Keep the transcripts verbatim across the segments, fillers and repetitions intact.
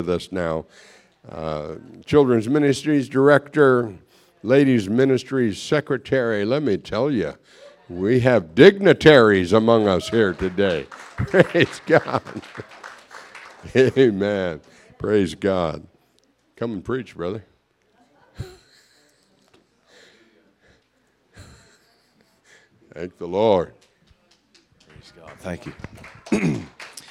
with us now. Uh, Children's Ministries Director, Ladies Ministries Secretary. Let me tell you, we have dignitaries among us here today. Praise God. Amen. Praise God. Come and preach, brother. Thank the Lord. Praise God. Thank you.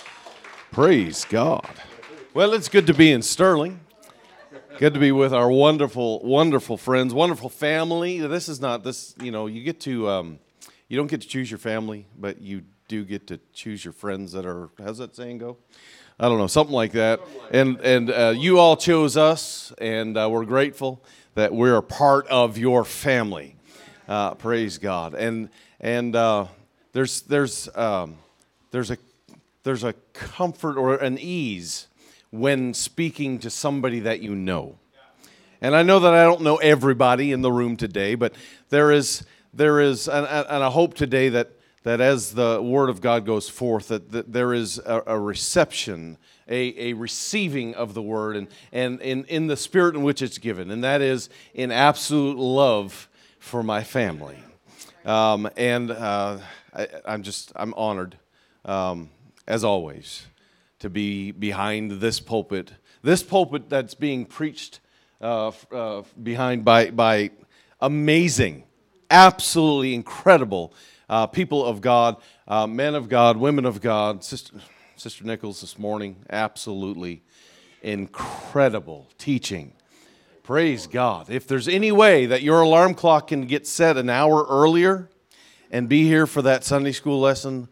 Praise God. Well, it's good to be in Sterling. Good to be with our wonderful, wonderful friends, wonderful family. This is not this, you know, you get to, um, you don't get to choose your family, but you do get to choose your friends that are, how's that saying go? I don't know, something like that. And and uh, you all chose us, and uh, we're grateful that we're a part of your family. Uh, praise God. And and uh, there's there's um, there's a there's a comfort or an ease when speaking to somebody that you know. And I know that I don't know everybody in the room today, but there is there is and, and I hope today that that as the Word of God goes forth, that, that there is a, a reception, a, a receiving of the Word, and, and in, in the spirit in which it's given, and that is in absolute love for my family. Um, and uh, I, I'm just, I'm honored, um, as always, to be behind this pulpit, this pulpit that's being preached uh, uh, behind by, by amazing, absolutely incredible Uh, people of God, uh, men of God, women of God. Sister, Sister Nichols this morning, absolutely incredible teaching. Praise God. If there's any way that your alarm clock can get set an hour earlier and be here for that Sunday school lesson,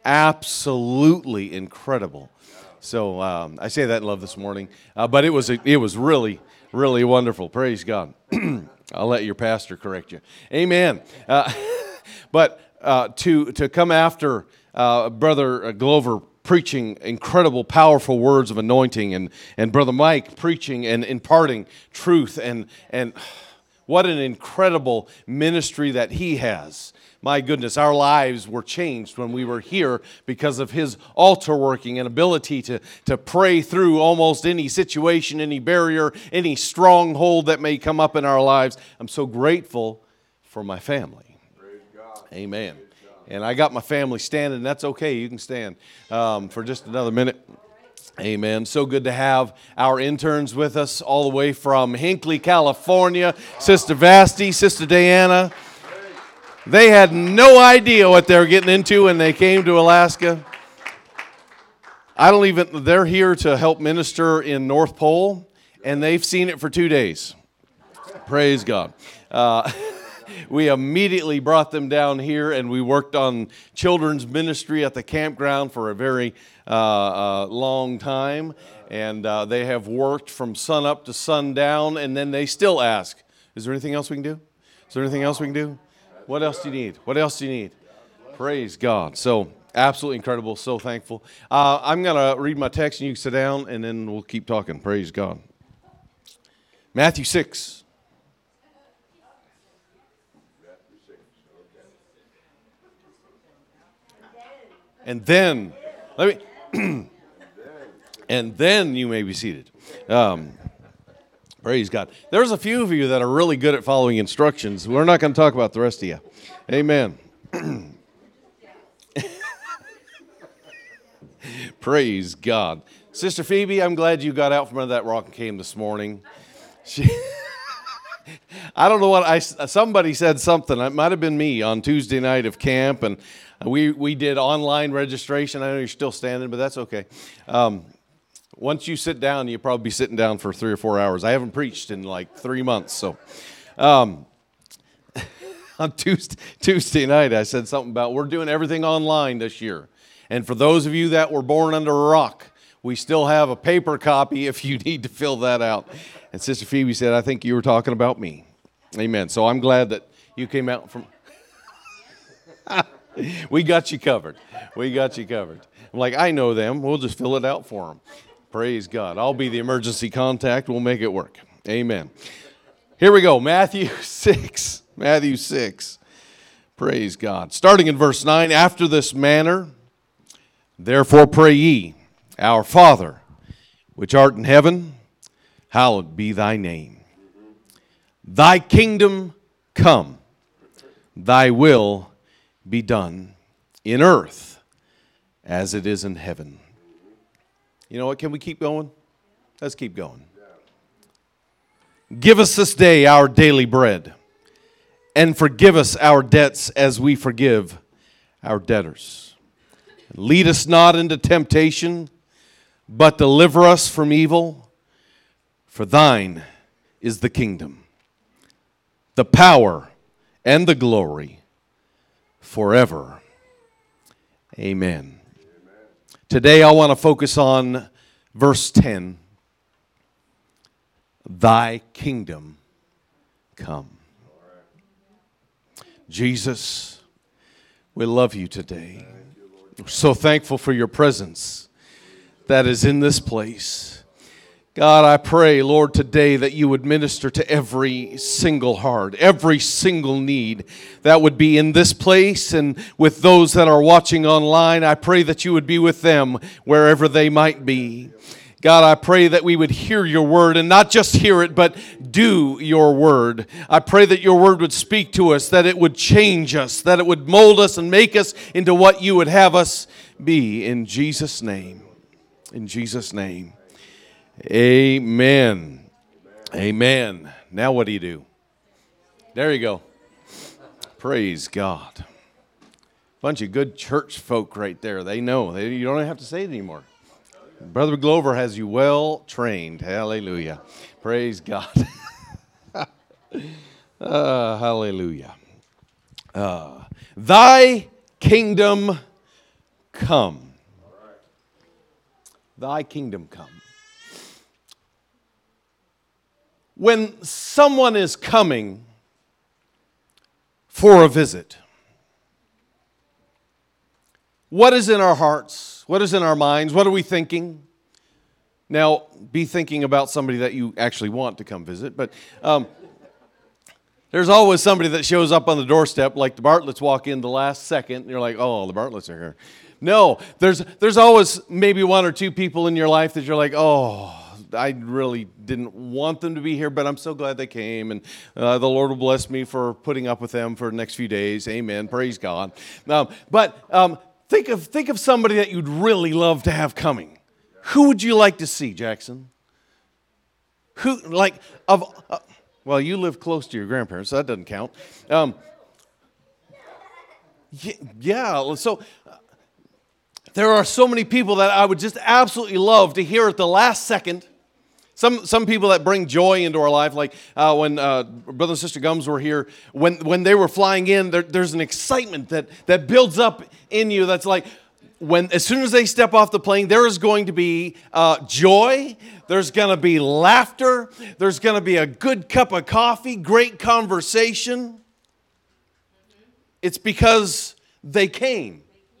absolutely incredible. So um, I say that in love this morning, uh, but it was it was really, really wonderful. Praise God. I'll let your pastor correct you. Amen. Uh, but Uh, to to come after uh, Brother Glover preaching incredible, powerful words of anointing, and, and Brother Mike preaching and imparting truth, and and what an incredible ministry that he has. My goodness, our lives were changed when we were here because of his altar working and ability to, to pray through almost any situation, any barrier, any stronghold that may come up in our lives. I'm so grateful for my family. Amen. And I got my family standing. That's okay. You can stand um, for just another minute. Amen. So good to have our interns with us all the way from Hinckley, California. Sister Vasti, Sister Diana. They had no idea what they were getting into when they came to Alaska. I don't even, they're here to help minister in North Pole, and they've seen it for two days. Praise God. Uh We immediately brought them down here, and we worked on children's ministry at the campground for a very uh, uh, long time. And uh, they have worked from sun up to sundown, and then they still ask, is there anything else we can do? Is there anything else we can do? What else do you need? What else do you need? Praise God. So absolutely incredible. So thankful. Uh, I'm going to read my text, and you can sit down, and then we'll keep talking. Praise God. Matthew six. And then, let me, and then you may be seated. Um, praise God. There's a few of you that are really good at following instructions. We're not going to talk about the rest of you. Amen. Praise God. Sister Phoebe, I'm glad you got out from under that rock and came this morning. She, I don't know what, I, somebody said something. It might have been me on Tuesday night of camp, and We we did online registration. I know you're still standing, but that's okay. Um, once you sit down, you'll probably be sitting down for three or four hours. I haven't preached in like three months. So um, on Tuesday, Tuesday night, I said something about we're doing everything online this year. And for those of you that were born under a rock, we still have a paper copy if you need to fill that out. And Sister Phoebe said, I think you were talking about me. Amen. So I'm glad that you came out from... We got you covered. We got you covered. I'm like, I know them. We'll just fill it out for them. Praise God. I'll be the emergency contact. We'll make it work. Amen. Here we go. Matthew six. Matthew six. Praise God. Starting in verse nine. After this manner, therefore pray ye, Our Father, which art in heaven, hallowed be thy name. Thy kingdom come, thy will be done in earth as it is in heaven. You know what? Can we keep going? Let's keep going. Give us this day our daily bread, and forgive us our debts as we forgive our debtors. Lead us not into temptation, but deliver us from evil. For thine is the kingdom, the power, and the glory forever. Amen. Today I want to focus on verse ten. Thy kingdom come. Jesus, we love you today. We're so thankful for your presence that is in this place. God, I pray, Lord, today that you would minister to every single heart, every single need that would be in this place and with those that are watching online. I pray that you would be with them wherever they might be. God, I pray that we would hear your word and not just hear it, but do your word. I pray that your word would speak to us, that it would change us, that it would mold us and make us into what you would have us be. In Jesus' name. In Jesus' name. Amen. Amen. Now what do you do? There you go. Praise God. Bunch of good church folk right there. They know. They, you don't have to say it anymore. Brother Glover has you well trained. Hallelujah. Praise God. uh, hallelujah. Uh, thy kingdom come. Thy kingdom come. When someone is coming for a visit, what is in our hearts? What is in our minds? What are we thinking? Now, be thinking about somebody that you actually want to come visit, but um, there's always somebody that shows up on the doorstep, like the Bartletts walk in the last second, and you're like, oh, the Bartletts are here. No, there's there's always maybe one or two people in your life that you're like, oh, I really didn't want them to be here, but I'm so glad they came, and uh, the Lord will bless me for putting up with them for the next few days. Amen. Praise God. Um, but um, think of think of somebody that you'd really love to have coming. Who would you like to see, Jackson? Who like of? Uh, well, you live close to your grandparents, so that doesn't count. Um, yeah. So. Uh, There are so many people that I would just absolutely love to hear at the last second. Some some people that bring joy into our life, like uh, when uh, Brother and Sister Gums were here, when, when they were flying in, there, there's an excitement that, that builds up in you that's like, when as soon as they step off the plane, there is going to be uh, joy, there's going to be laughter, there's going to be a good cup of coffee, great conversation. It's because they came.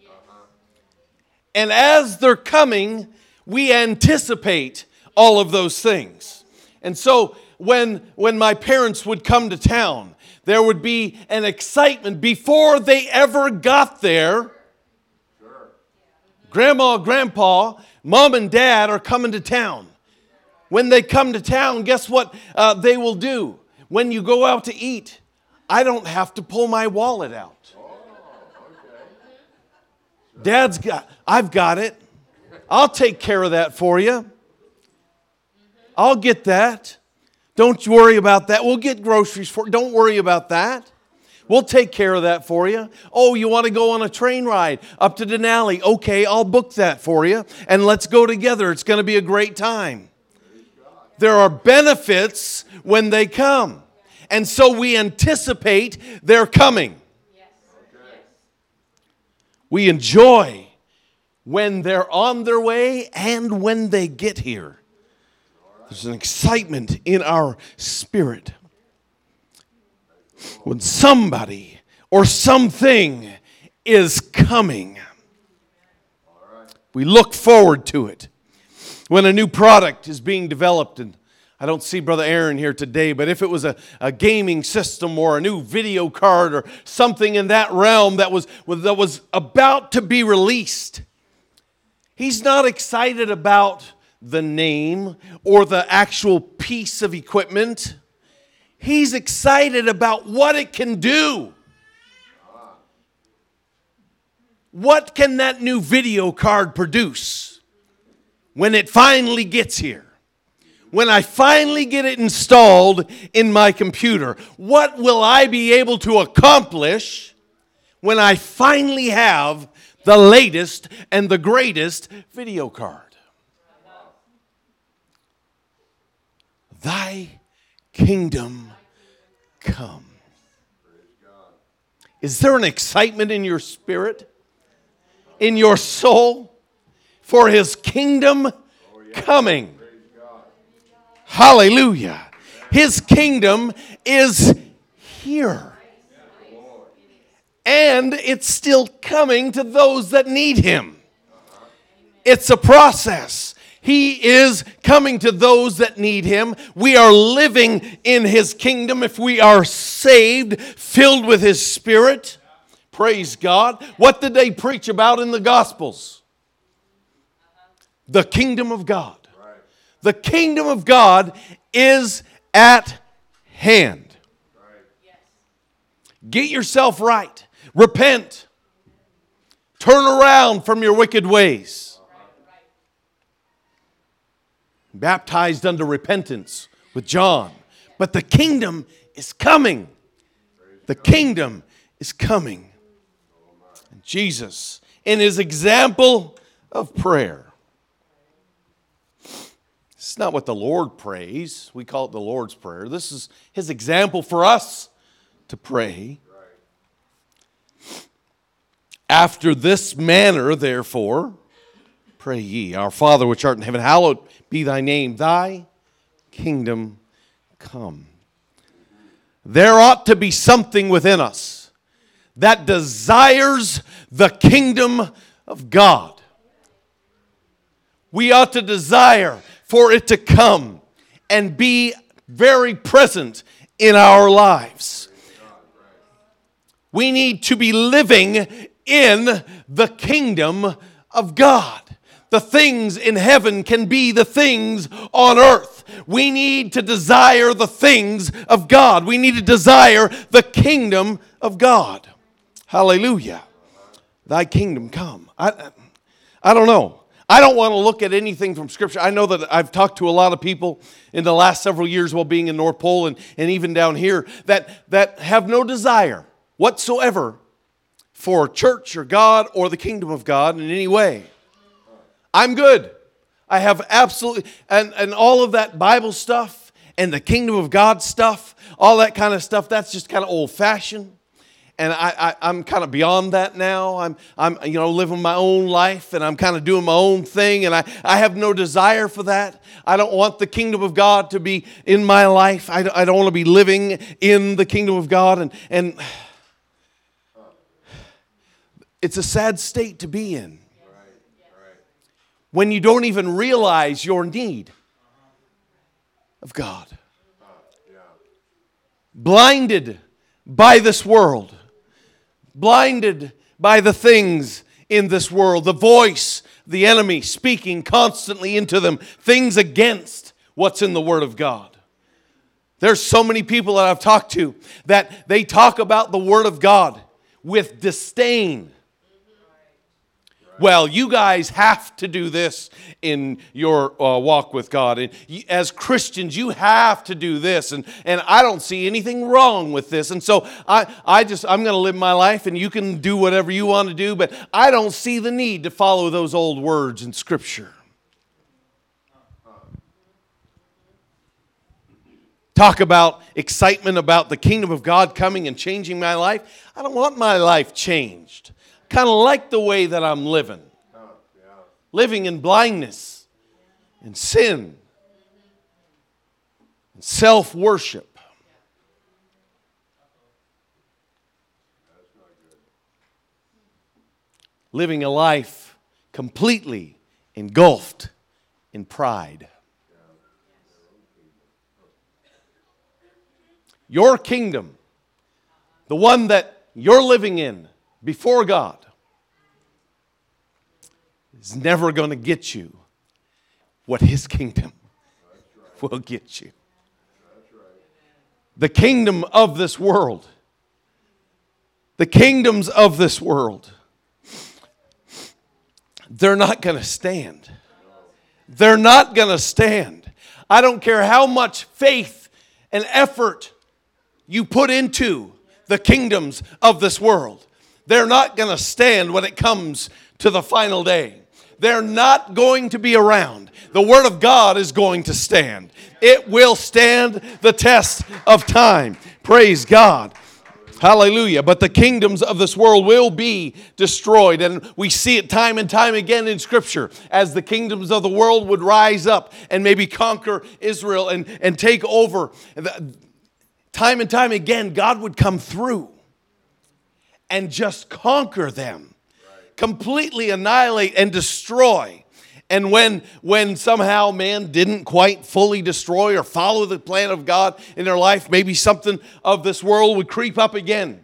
And as they're coming, we anticipate all of those things. And so when, when my parents would come to town, there would be an excitement before they ever got there. Sure. Grandma, Grandpa, Mom and Dad are coming to town. When they come to town, guess what uh, they will do? When you go out to eat, I don't have to pull my wallet out. Dad's got, I've got it. I'll take care of that for you. I'll get that. Don't worry about that. We'll get groceries for you. Don't worry about that. We'll take care of that for you. Oh, you want to go on a train ride up to Denali? Okay, I'll book that for you. And let's go together. It's going to be a great time. There are benefits when they come. And so we anticipate their coming. We enjoy when they're on their way and when they get here. There's an excitement in our spirit. When somebody or something is coming, we look forward to it. When a new product is being developed, and I don't see Brother Aaron here today, but if it was a, a gaming system or a new video card or something in that realm that was, that was about to be released, he's not excited about the name or the actual piece of equipment. He's excited about what it can do. What can that new video card produce when it finally gets here? When I finally get it installed in my computer, what will I be able to accomplish when I finally have the latest and the greatest video card? Thy kingdom come. Is there an excitement in your spirit, in your soul, for His kingdom coming? Hallelujah. His kingdom is here. And it's still coming to those that need Him. It's a process. He is coming to those that need Him. We are living in His kingdom if we are saved, filled with His Spirit. Praise God. What did they preach about in the Gospels? The kingdom of God. The kingdom of God is at hand. Get yourself right. Repent. Turn around from your wicked ways. Baptized unto repentance with John. But the kingdom is coming. The kingdom is coming. And Jesus, in His example of prayer. It's not what the Lord prays. We call it the Lord's Prayer. This is His example for us to pray. After this manner, therefore, pray ye, Our Father which art in heaven, hallowed be Thy name. Thy kingdom come. There ought to be something within us that desires the kingdom of God. We ought to desire for it to come and be very present in our lives. We need to be living in the kingdom of God. The things in heaven can be the things on earth. We need to desire the things of God. We need to desire the kingdom of God. Hallelujah. Thy kingdom come. I, I don't know. I don't want to look at anything from Scripture. I know that I've talked to a lot of people in the last several years while being in North Pole and, and even down here that, that have no desire whatsoever for church or God or the kingdom of God in any way. I'm good. I have absolutely, and, and all of that Bible stuff and the kingdom of God stuff, all that kind of stuff, that's just kind of old-fashioned. And I, I, I'm kind of beyond that now. I'm, I'm, you know, living my own life, and I'm kind of doing my own thing, and I, I have no desire for that. I don't want the kingdom of God to be in my life. I, I don't want to be living in the kingdom of God, and, and it's a sad state to be in. When you don't even realize your need of God. Blinded by this world. Blinded by the things in this world. The voice, the enemy speaking constantly into them. Things against what's in the Word of God. There's so many people that I've talked to that they talk about the Word of God with disdain. Well, you guys have to do this in your uh, walk with God. And you, as Christians, you have to do this. And, and I don't see anything wrong with this. And so I, I just, I'm going to live my life, and you can do whatever you want to do. But I don't see the need to follow those old words in Scripture. Talk about excitement about the kingdom of God coming and changing my life. I don't want my life changed. Kind of like the way that I'm living. Living in blindness and sin and self-worship. Living a life completely engulfed in pride. Your kingdom, the one that you're living in before God, is never going to get you what his kingdom will get you. The kingdom of this world. The kingdoms of this world. They're not going to stand. They're not going to stand. I don't care how much faith and effort you put into the kingdoms of this world. They're not going to stand when it comes to the final day. They're not going to be around. The Word of God is going to stand. It will stand the test of time. Praise God. Hallelujah. But the kingdoms of this world will be destroyed. And we see it time and time again in Scripture as the kingdoms of the world would rise up and maybe conquer Israel and, and take over. Time and time again, God would come through and just conquer them. Completely annihilate and destroy. And when, when somehow man didn't quite fully destroy or follow the plan of God in their life, maybe something of this world would creep up again.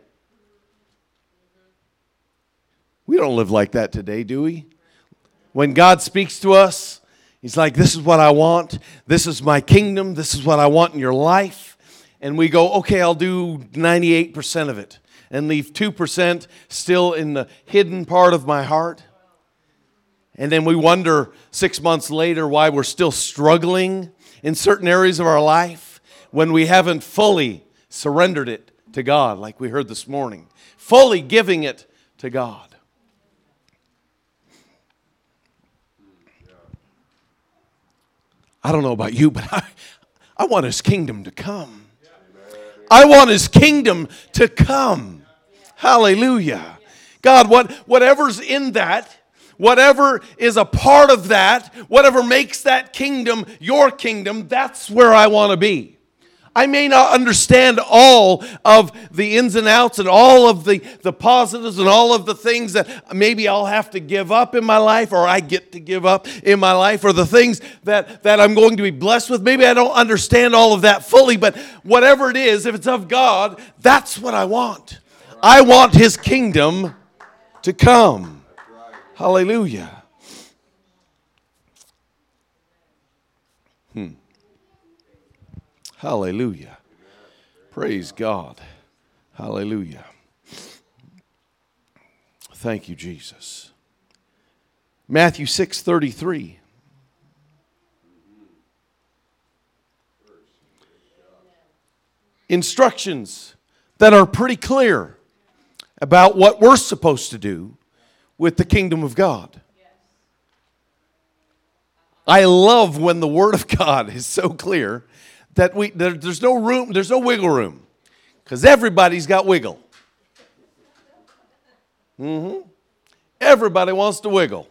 We don't live like that today, do we? When God speaks to us, He's like, this is what I want. This is my kingdom. This is what I want in your life. And we go, okay, I'll do ninety-eight percent of it and leave two percent still in the hidden part of my heart. And then we wonder six months later why we're still struggling in certain areas of our life when we haven't fully surrendered it to God, like we heard this morning. Fully giving it to God. I don't know about you, but I, I want His kingdom to come. I want His kingdom to come. Hallelujah. God, what, whatever's in that, whatever is a part of that, whatever makes that kingdom your kingdom, that's where I want to be. I may not understand all of the ins and outs and all of the, the positives and all of the things that maybe I'll have to give up in my life or I get to give up in my life or the things that, that I'm going to be blessed with. Maybe I don't understand all of that fully, but whatever it is, if it's of God, that's what I want. I want His kingdom to come. Hallelujah. Hmm. Hallelujah. Praise God. Hallelujah. Thank you, Jesus. Matthew six thirty-three. Instructions that are pretty clear about what we're supposed to do with the kingdom of God. I love when the Word of God is so clear that we there, there's no room, there's no wiggle room, because everybody's got wiggle. Mm-hmm. Everybody wants to wiggle.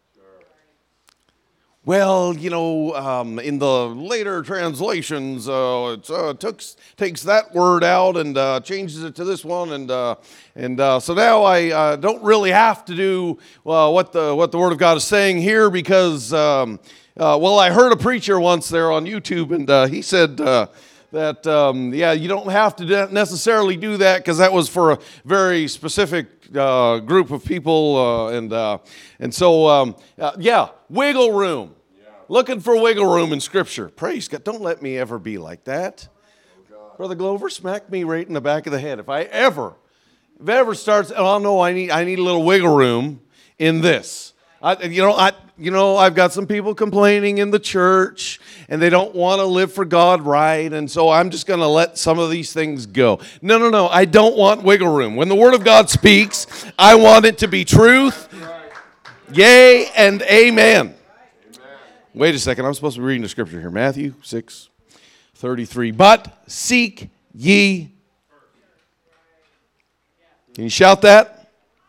Well, you know, um, in the later translations, uh, it uh, takes takes that word out and uh, changes it to this one, and uh, and uh, so now I uh, don't really have to do uh, what the what the Word of God is saying here because, um, uh, well, I heard a preacher once there on YouTube, and uh, he said uh, that um, yeah, you don't have to necessarily do that because that was for a very specific uh, group of people, uh, and uh, and so um, uh, yeah. Wiggle room. Yeah. Looking for wiggle room in Scripture. Praise God. Don't let me ever be like that. Oh, Brother Glover, smack me right in the back of the head. If I ever, if it ever starts, oh no, I need I need a little wiggle room in this. I, you know, I you know, I've got some people complaining in the church and they don't want to live for God right, and so I'm just going to let some of these things go. No, no, no. I don't want wiggle room. When the Word of God speaks, I want it to be truth. Yea and amen. Amen. Wait a second. I'm supposed to be reading the scripture here. Matthew six thirty-three. But seek ye. Can you shout that?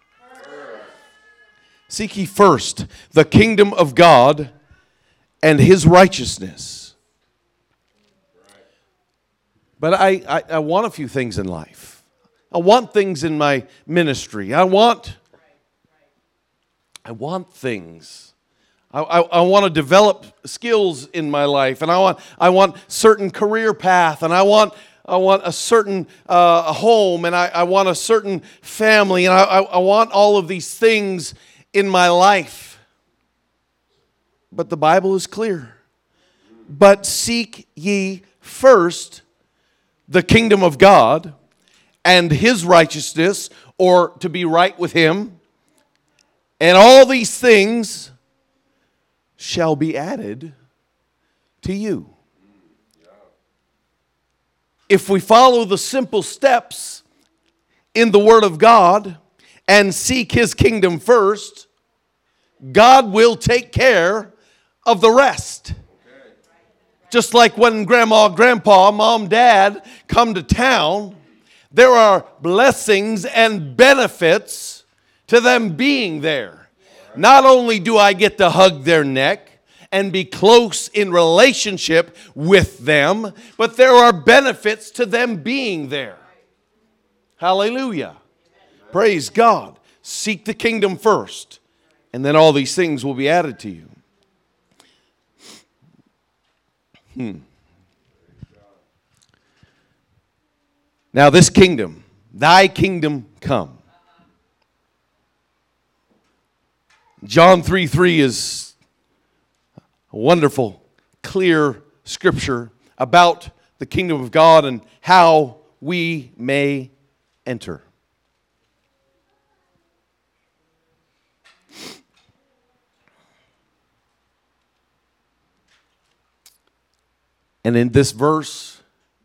Seek ye first the kingdom of God and His righteousness. But I, I, I want a few things in life. I want things in my ministry. I want... I want things. I, I, I want to develop skills in my life, and I want I want certain career path, and I want I want a certain uh, home, and I, I want a certain family, and I, I, I want all of these things in my life. but the Bible is clear. But seek ye first the kingdom of God and His righteousness, or to be right with Him, and all these things shall be added to you. If we follow the simple steps in the Word of God and seek His kingdom first, God will take care of the rest. Just like when grandma, grandpa, mom, dad come to town, there are blessings and benefits to them being there. Not only do I get to hug their neck and be close in relationship with them, but there are benefits to them being there. Hallelujah. Praise God. Seek the kingdom first, and then all these things will be added to you. Hmm. Now this kingdom, thy kingdom come. John three three is a wonderful, clear scripture about the kingdom of God and how we may enter. And in this verse,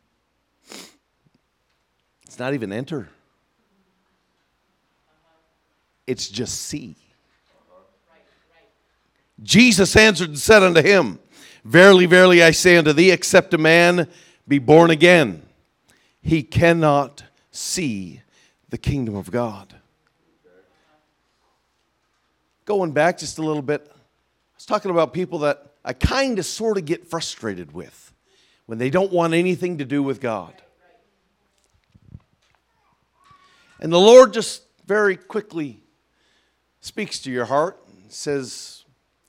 it's not even enter. It's just see. Jesus answered and said unto him, Verily, verily, I say unto thee, except a man be born again, he cannot see the kingdom of God. Going back just a little bit, I was talking about people that I kind of sort of get frustrated with when they don't want anything to do with God. And the Lord just very quickly speaks to your heart and says,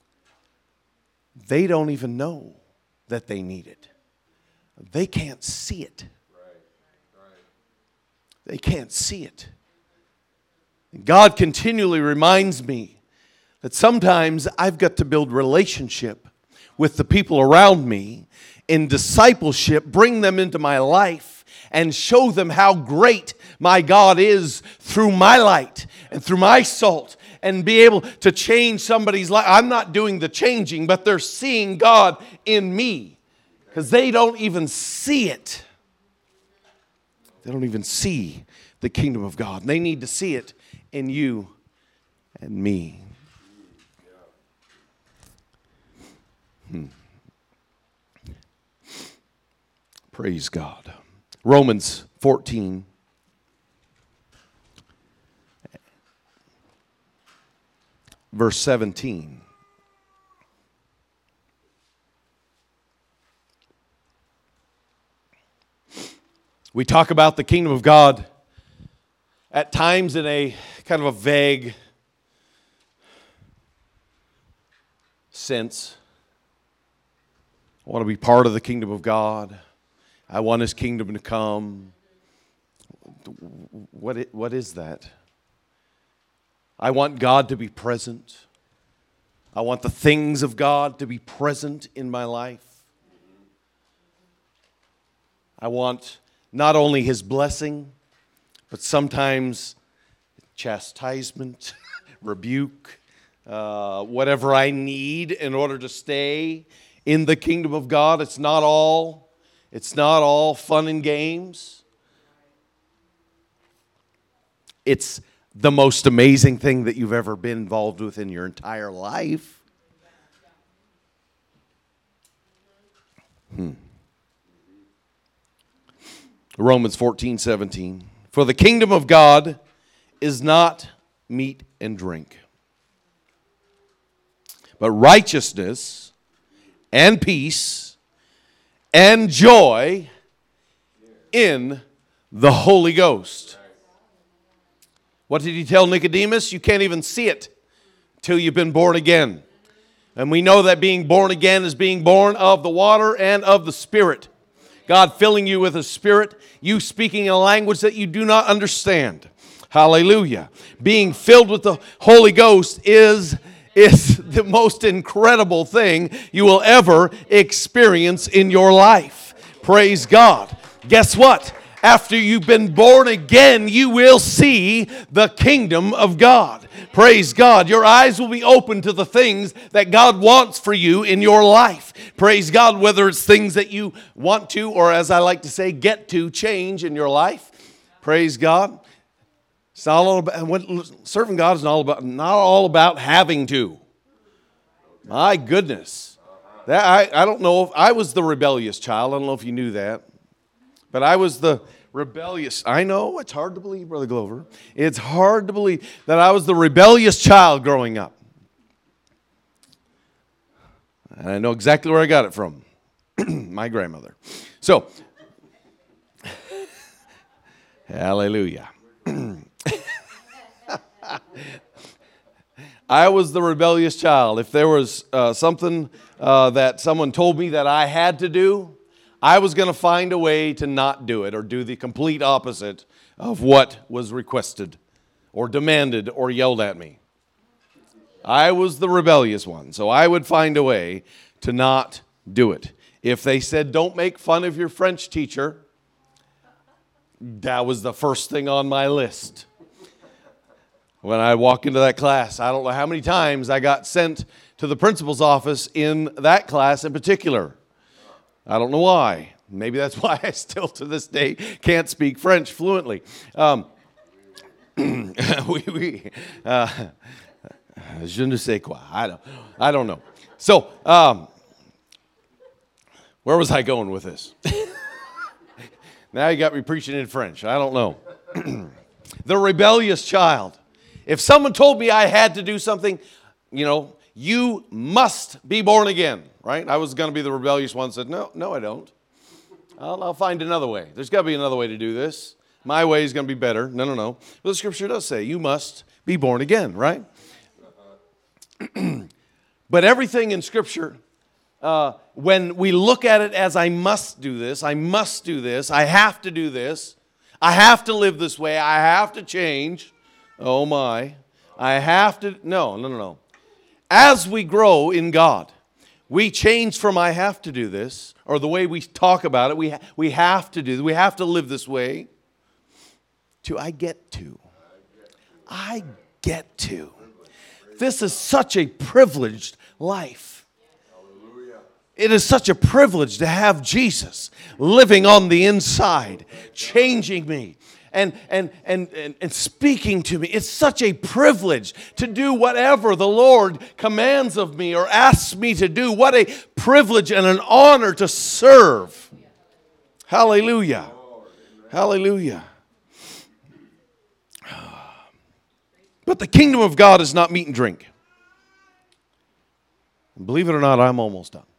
they don't even know that they need it. They can't see it. They can't see it. And God continually reminds me that sometimes I've got to build relationship with the people around me in discipleship, bring them into my life and show them how great my God is through my light and through my salt, and be able to change somebody's life. I'm not doing the changing, but they're seeing God in me because they don't even see it. They don't even see the kingdom of God. They need to see it in you and me. Hmm. Praise God. Romans fourteen. Verse seventeen. We talk about the kingdom of God at times in a kind of a vague sense. I want to be part of the kingdom of God. I want His kingdom to come. What, it, what is that? I want God to be present. I want the things of God to be present in my life. I want not only His blessing, but sometimes chastisement, rebuke, uh, whatever I need in order to stay in the kingdom of God. It's not all, it's not all fun and games. It's the most amazing thing that you've ever been involved with in your entire life. Hmm. Romans fourteen seventeen. For the kingdom of God is not meat and drink, but righteousness and peace and joy in the Holy Ghost. What did He tell Nicodemus? You can't even see it till you've been born again. And we know that being born again is being born of the water and of the Spirit. God filling you with His Spirit, you speaking a language that you do not understand. Hallelujah. Being filled with the Holy Ghost is, is the most incredible thing you will ever experience in your life. Praise God. Guess what? After you've been born again, you will see the kingdom of God. Praise God. Your eyes will be open to the things that God wants for you in your life. Praise God, whether it's things that you want to, or as I like to say, get to change in your life. Praise God. It's not all about, serving God is not all about, not all about having to. My goodness. That, I, I don't know if I was the rebellious child. I don't know if you knew that. But I was the rebellious. I know, it's hard to believe, Brother Glover. It's hard to believe that I was the rebellious child growing up. And I know exactly where I got it from. My grandmother. So, hallelujah. I was the rebellious child. If there was uh, something uh, that someone told me that I had to do, I was going to find a way to not do it or do the complete opposite of what was requested or demanded or yelled at me. I was the rebellious one, so I would find a way to not do it. If they said, don't make fun of your French teacher, that was the first thing on my list. When I walk into that class, I don't know how many times I got sent to the principal's office in that class in particular. I don't know why. Maybe that's why I still to this day can't speak French fluently. Um, we, we, uh, je ne sais quoi. I don't, I don't know. So, um, where was I going with this? Now you got me preaching in French. I don't know. The rebellious child. If someone told me I had to do something, you know, you must be born again, right? I was going to be the rebellious one, said, no, no, I don't. I'll, I'll find another way. There's got to be another way to do this. My way is going to be better. No, no, no. But the scripture does say you must be born again, right? But everything in scripture, uh, when we look at it as I must do this, I must do this, I have to do this, I have to live this way, I have to change. Oh my. I have to, no, no, no, no. As we grow in God, we change from I have to do this, or the way we talk about it, we, ha- we have to do, we have to live this way, to I get to. I get to. This is such a privileged life. It is such a privilege to have Jesus living on the inside, changing me. And, and, and, and, and speaking to me. It's such a privilege to do whatever the Lord commands of me or asks me to do. What a privilege and an honor to serve. Hallelujah. Hallelujah. But the kingdom of God is not meat and drink. Believe it or not, I'm almost done.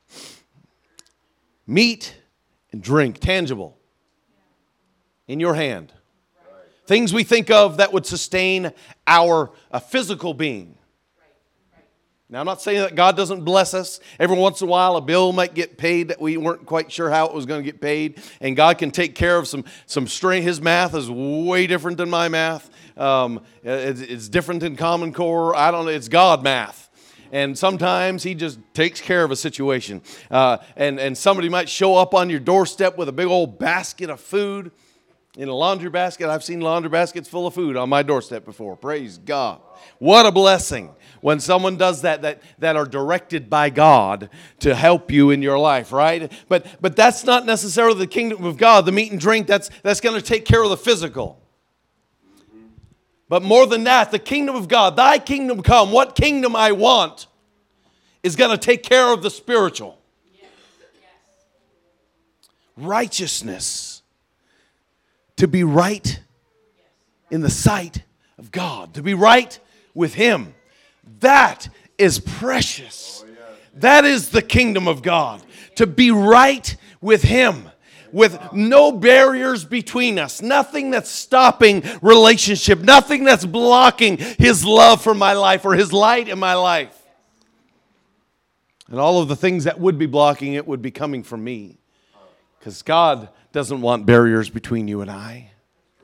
Meat and drink, tangible. In your hand. Things we think of that would sustain our uh, physical being. Now, I'm not saying that God doesn't bless us. Every once in a while, a bill might get paid that we weren't quite sure how it was going to get paid. And God can take care of some, some strain. His math is way different than my math. Um, it's, it's different than Common Core. I don't know. It's God math. And sometimes he just takes care of a situation. Uh, and, and somebody might show up on your doorstep with a big old basket of food. In a laundry basket. I've seen laundry baskets full of food on my doorstep before. Praise God. What a blessing when someone does that, that, that are directed by God to help you in your life, right? But, but that's not necessarily the kingdom of God, the meat and drink. That's, that's going to take care of the physical. But more than that, the kingdom of God, thy kingdom come, what kingdom I want, is going to take care of the spiritual. Yes. Yes. Righteousness. To be right in the sight of God. To be right with Him. That is precious. That is the kingdom of God. To be right with Him. With no barriers between us. Nothing that's stopping relationship. Nothing that's blocking His love for my life or His light in my life. And all of the things that would be blocking it would be coming from me. Because God doesn't want barriers between you and I.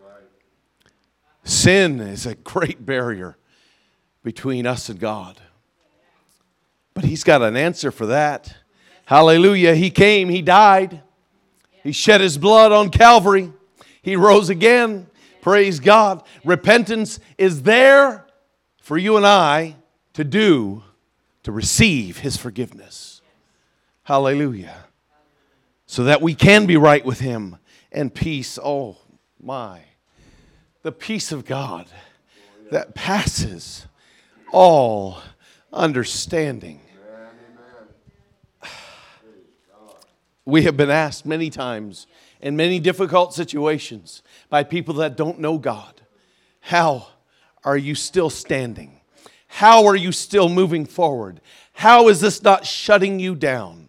Sin is a great barrier between us and God. But He's got an answer for that. Hallelujah. He came, He died. He shed His blood on Calvary. He rose again. Praise God. Repentance is there for you and I to do, to receive His forgiveness. Hallelujah. So that we can be right with Him. And peace, oh my, the peace of God that passes all understanding. We have been asked many times in many difficult situations by people that don't know God, how are you still standing? How are you still moving forward? How is this not shutting you down?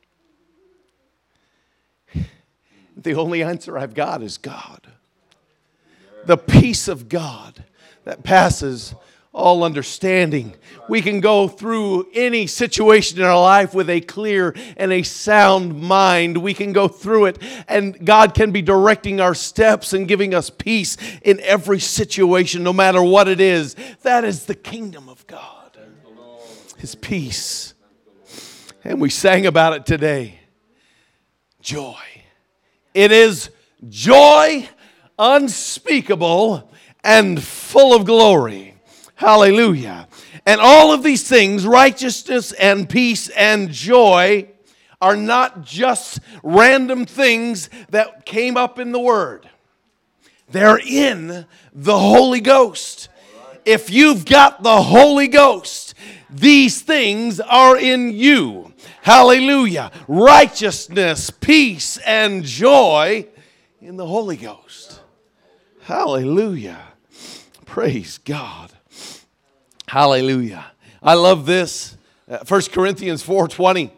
The only answer I've got is God. The peace of God that passes all understanding. We can go through any situation in our life with a clear and a sound mind. We can go through it, and God can be directing our steps and giving us peace in every situation, no matter what it is. That is the kingdom of God. His peace. And we sang about it today. Joy. It is joy unspeakable and full of glory. Hallelujah. And all of these things, righteousness and peace and joy, are not just random things that came up in the Word. They're in the Holy Ghost. If you've got the Holy Ghost, these things are in you. Hallelujah. Righteousness, peace, and joy in the Holy Ghost. Hallelujah. Praise God. Hallelujah. I love this. Uh, First Corinthians four twenty.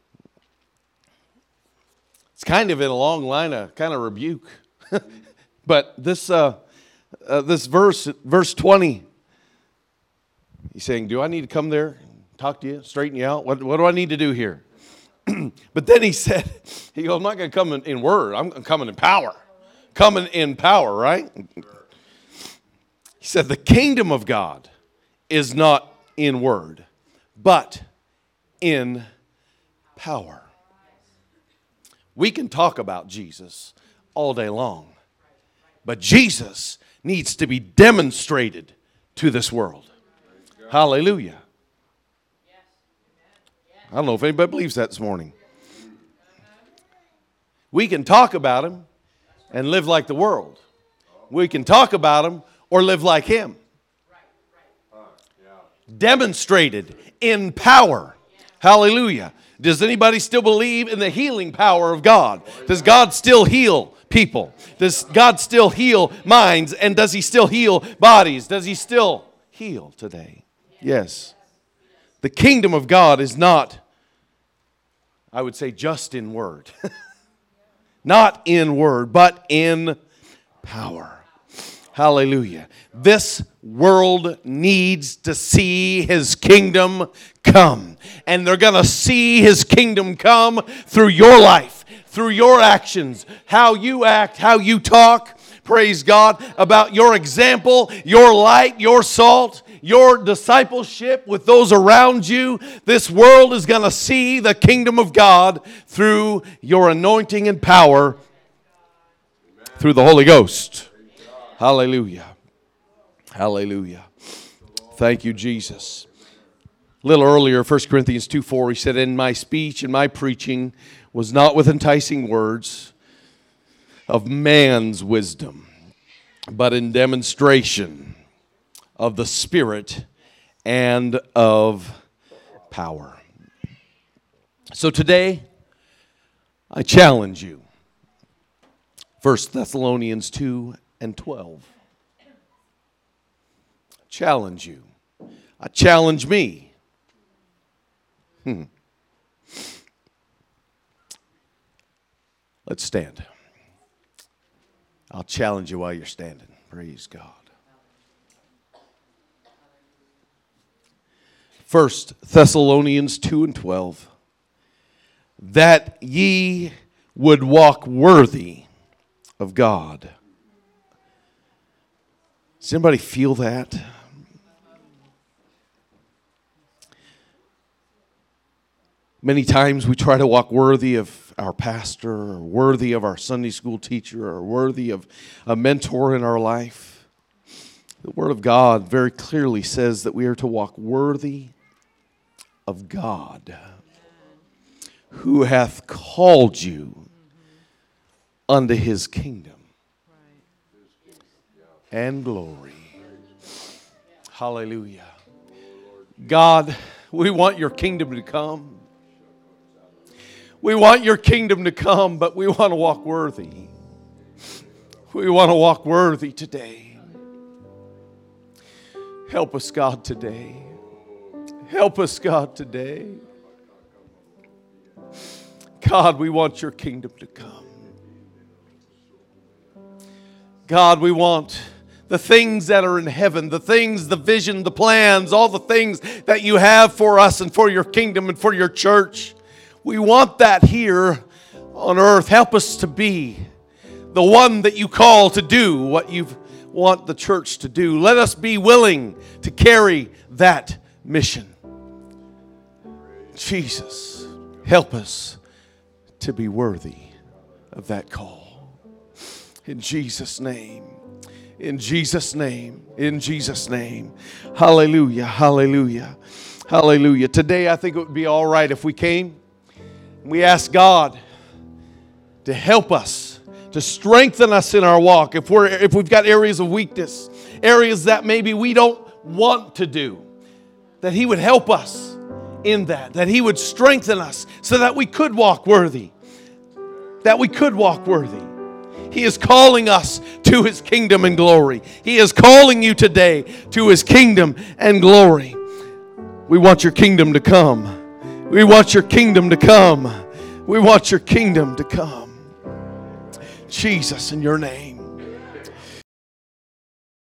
It's kind of in a long line of kind of rebuke. But this uh, uh, this verse, verse twenty, he's saying, do I need to come there, talk to you, straighten you out? What, what do I need to do here? But then he said, he goes, I'm not going to come in, in word. I'm coming in power. Coming in power, right? He said, the kingdom of God is not in word, but in power. We can talk about Jesus all day long, but Jesus needs to be demonstrated to this world. Hallelujah. I don't know if anybody believes that this morning. We can talk about Him and live like the world. We can talk about Him or live like Him. Demonstrated in power. Hallelujah. Does anybody still believe in the healing power of God? Does God still heal people? Does God still heal minds? And does He still heal bodies? Does He still heal today? Yes. The kingdom of God is not, I would say, just in word. Not in word, but in power. Hallelujah. This world needs to see His kingdom come. And they're going to see His kingdom come through your life, through your actions, how you act, how you talk. Praise God. About your example, your light, your salt, your discipleship with those around you. This world is going to see the kingdom of God through your anointing and power through the Holy Ghost. Hallelujah. Hallelujah. Thank you, Jesus. A little earlier, First Corinthians two four, he said, "In my speech and my preaching was not with enticing words of man's wisdom, but in demonstration of the Spirit and of power." So today, I challenge you. First Thessalonians two and twelve. Challenge you. I challenge me. Hmm. Let's stand. I'll challenge you while you're standing. Praise God. First Thessalonians two and twelve. That ye would walk worthy of God. Does anybody feel that? Many times we try to walk worthy of our pastor, or worthy of our Sunday school teacher, or worthy of a mentor in our life. The Word of God very clearly says that we are to walk worthy of God, who hath called you unto his kingdom and glory. Hallelujah. God, we want your kingdom to come. We want your kingdom to come, but we want to walk worthy. We want to walk worthy today. Help us, God, today. Help us, God, today. God, we want your kingdom to come. God, we want the things that are in heaven, the things, the vision, the plans, all the things that you have for us and for your kingdom and for your church. We want that here on earth. Help us to be the one that you call to do what you want the church to do. Let us be willing to carry that mission. Jesus, help us to be worthy of that call. In Jesus' name. In Jesus' name. In Jesus' name. Hallelujah. Hallelujah. Hallelujah. Today I think it would be all right if we came and we asked God to help us, to strengthen us in our walk. If we're if we've got areas of weakness, areas that maybe we don't want to do, that He would help us in that, that He would strengthen us so that we could walk worthy, that we could walk worthy. He is calling us to His kingdom and glory. He is calling you today to His kingdom and glory. We want your kingdom to come. We want your kingdom to come. We want your kingdom to come. Jesus, in your name.